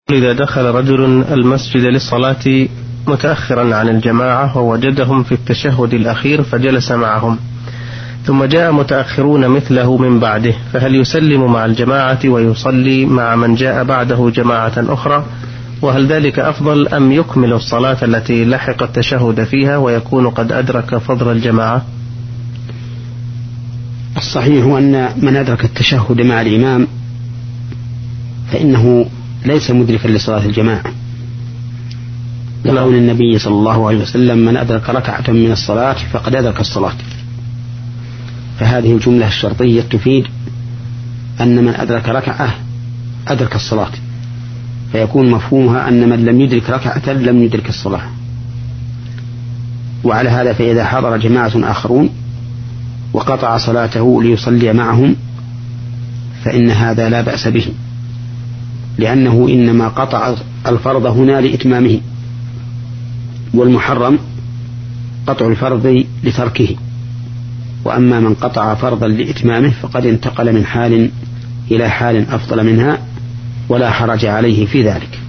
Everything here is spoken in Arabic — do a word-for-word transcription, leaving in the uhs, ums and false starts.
إذا دخل رجل المسجد للصلاة متأخرا عن الجماعة ووجدهم في التشهد الأخير فجلس معهم، ثم جاء متأخرون مثله من بعده، فهل يسلم مع الجماعة ويصلي مع من جاء بعده جماعة أخرى؟ وهل ذلك أفضل أم يكمل الصلاة التي لحق التشهد فيها ويكون قد أدرك فضل الجماعة؟ الصحيح هو أن من أدرك التشهد مع الإمام فإنه ليس مدركا لصلاة الجماعة، لقول النبي صلى الله عليه وسلم: من أدرك ركعة من الصلاة فقد أدرك الصلاة. فهذه الجملة الشرطية تفيد أن من أدرك ركعة أدرك الصلاة، فيكون مفهومها أن من لم يدرك ركعة لم يدرك الصلاة. وعلى هذا فإذا حضر جماعة آخرون وقطع صلاته ليصلي معهم فإن هذا لا بأس به، لأنه إنما قطع الفرض هنا لإتمامه، والمحرم قطع الفرض لتركه. وأما من قطع فرضا لإتمامه فقد انتقل من حال إلى حال أفضل منها، ولا حرج عليه في ذلك.